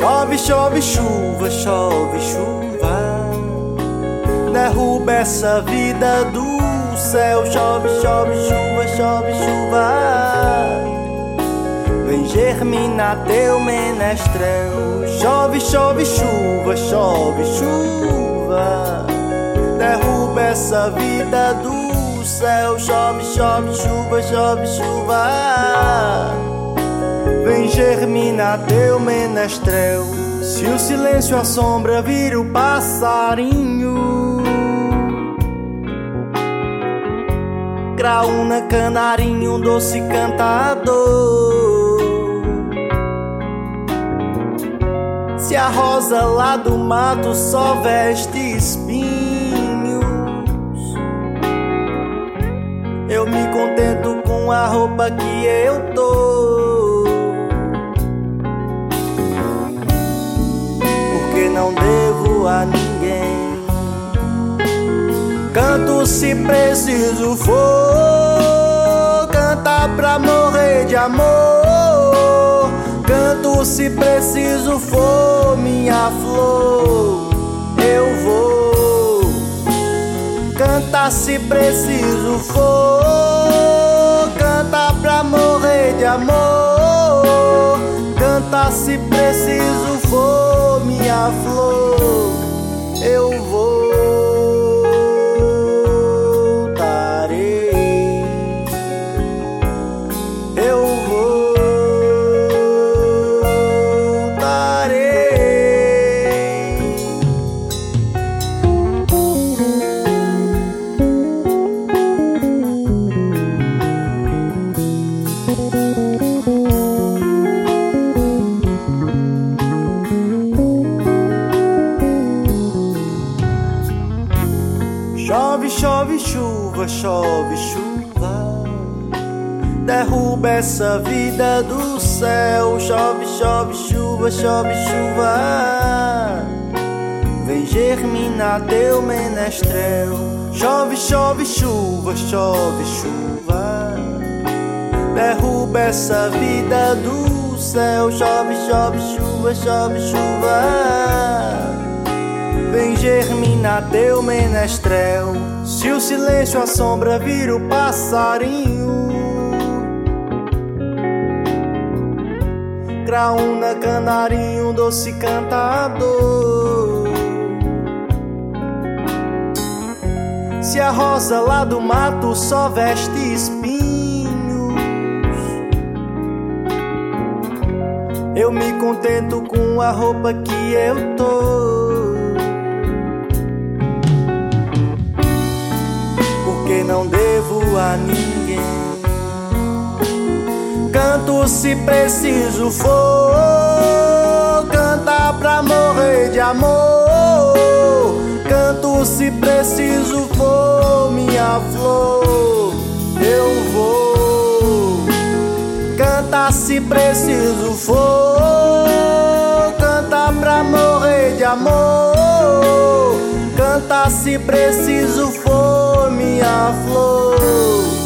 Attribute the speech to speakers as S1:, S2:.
S1: Chove, chove, chuva, chove, chuva, derruba essa vida do céu. Chove, chove, chuva, chove, chuva, vem germinar teu menestrel. Chove, chove, chuva, chove, chuva, derruba essa vida do céu. Chove, chove, chuva, chove, chuva, vem germinar teu menestrel. Se o silêncio assombra, vira o passarinho, graúna, canarinho, doce cantador. Se a rosa lá do mato só veste espinhos, eu me contento com a roupa que eu tô, porque não devo a ninguém. Canto se preciso for, cantar pra morrer de amor. Canto se preciso for, minha flor, eu vou. Cantar se preciso for, cantar pra morrer de amor. Cantar se preciso for, minha flor, eu vou. Chove, chove, chuva, chove, chuva, derruba essa vida do céu. Chove, chove, chuva, chove, chuva, vem germinar teu menestrel. Chove, chove, chuva, chove, chuva, derruba essa vida do céu. Chove, chove, chuva, chove, chuva, vem germinar teu menestrel. Se o silêncio assombra, vira o passarinho, graúna, canarinho, doce cantador. Se a rosa lá do mato só veste espinhos, eu me contento com a roupa que eu tô, porque não devo a ninguém. Canto se preciso for, cantar pra morrer de amor. Canto se preciso for, minha flor, eu vou. Cantar se preciso for, cantar pra morrer de amor. Cantar se preciso for, minha flor.